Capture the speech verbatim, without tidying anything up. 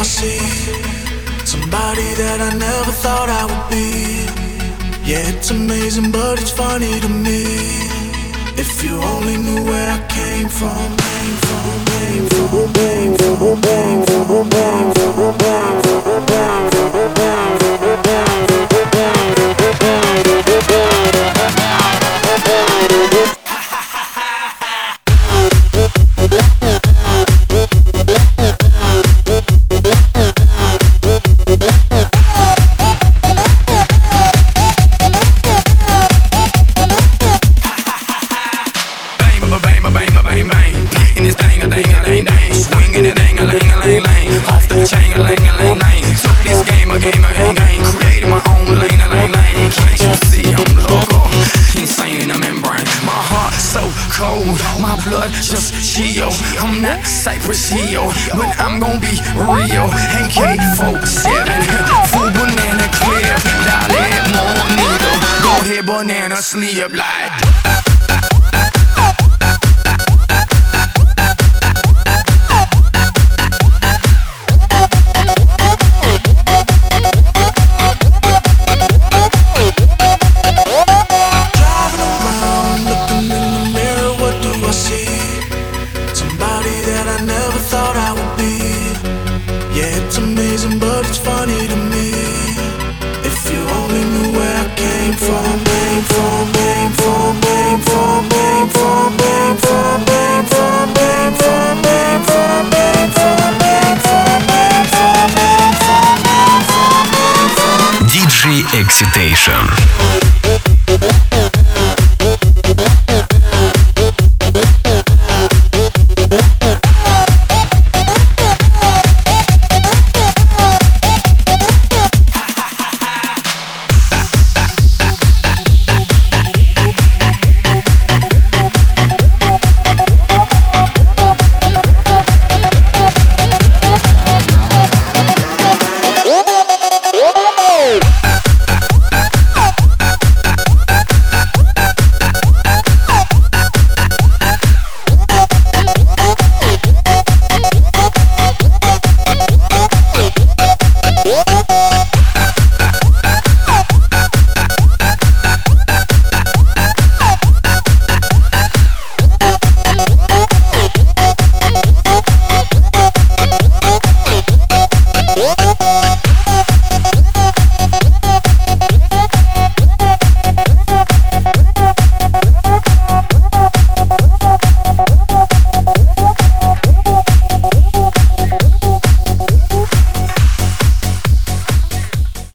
see? Somebody that I never thought I would be. Yeah, it's amazing, but it's funny to me. If you only knew where I came from, came from, came from, came from, came from, came from, came from, came just chill. I'm not Cypress Hill, but I'm gon' be real. A K forty-seven, full banana clip. Dolly more needle. Go ahead, banana sleep like. Excitation.